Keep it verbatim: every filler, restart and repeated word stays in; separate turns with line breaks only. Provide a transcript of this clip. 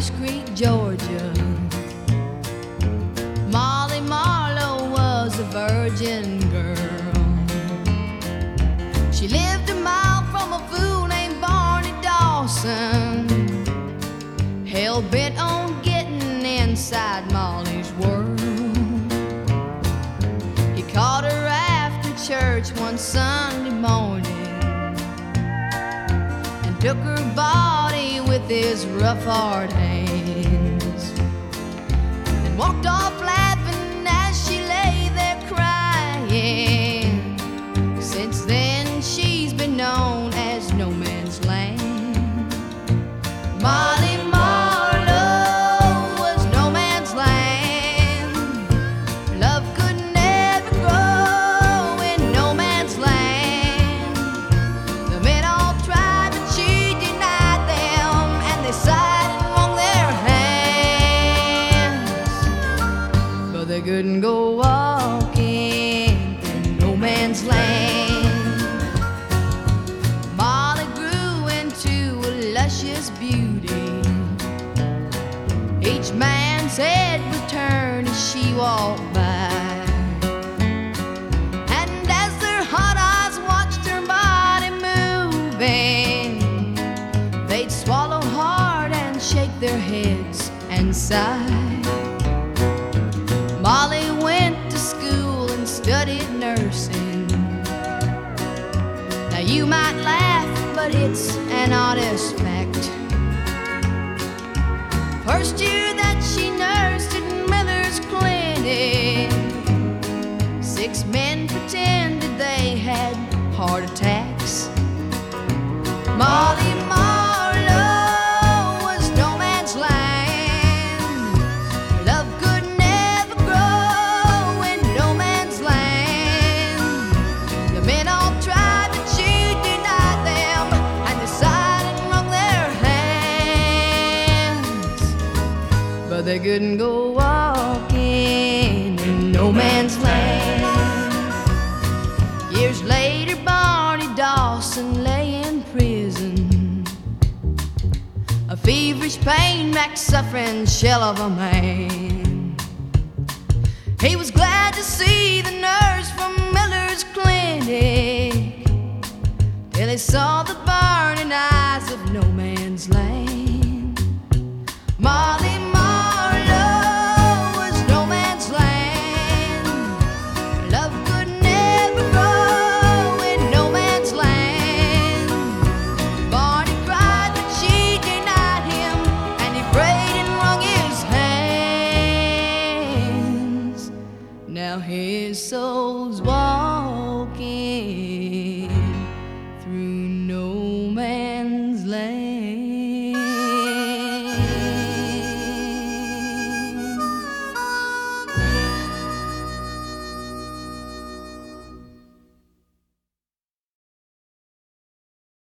Brush Creek, Georgia. Molly Marlowe was a virgin girl. She lived a mile from a fool named Barney Dawson, hell-bent on getting inside Molly's world. He caught her after church one Sunday morning and took her body with his rough hard hands and walked off laughing as she lay there crying. Since then she's been known as No Man's Land. Molly Marlowe was no man's land. Love could never grow in no man's land. The men all tried, but she denied them, and they sighed and wrung their hands, but they couldn't go walking in no man's land. Molly grew into a luscious beauty. Each man's head would turn as she walked by, and as their hot eyes watched her body moving, they'd swallow hard and shake their heads and sigh. Molly went to school and studied nursing. Now you might laugh, but it's an honest fact. First year that she nursed at Miller's Clinic, six men pretended they had heart attacks. Molly Marlowe was no man's land. Love could never grow in no man's land. The men all tried, but she denied them, and they sighed and wrung their hands, but they couldn't go walking in no man's land. Years later, Barney Dawson lay in prison, a feverish, pain-racked, suffering shell of a man. He was glad to see the nurse from Miller's Clinic till he saw the burning eyes of no man's land. Molly Marlowe was no man's land. Love could never grow in no man's land. Barney cried, but she denied him, and he prayed and wrung his hands. Now his soul's walking